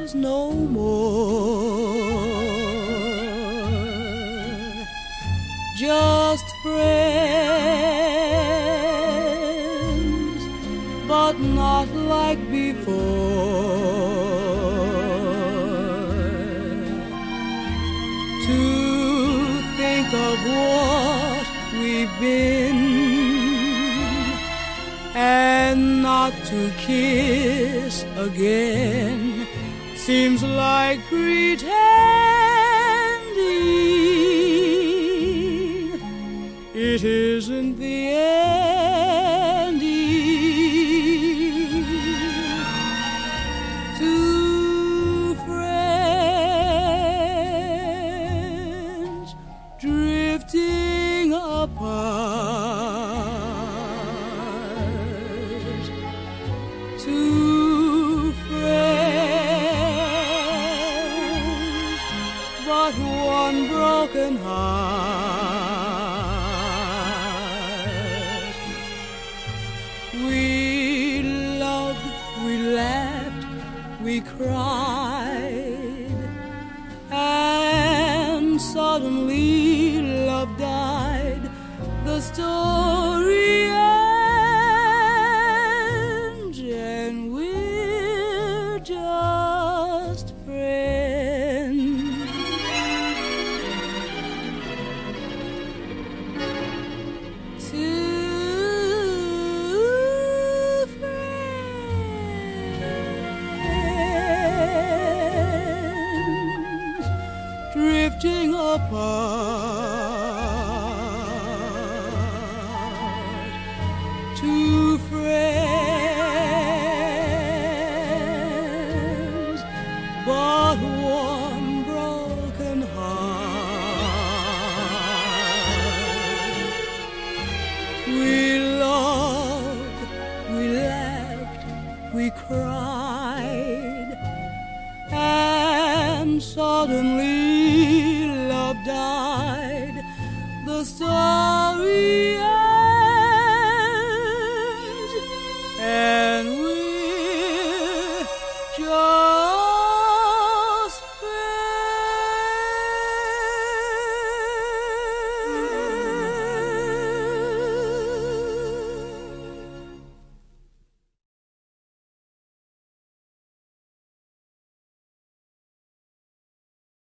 is no more. Just friends, but not like before. To think of what we've been, and not to kiss again seems like pretending it isn't the ending. Two friends drifting apart. Two friends, but one broken heart. We loved, we laughed, we cried, and suddenly love died. The story ends, and we're just friends. Two friends drifting apart. Two friends, but one broken heart. We loved, we laughed, we cried, and suddenly love died. The story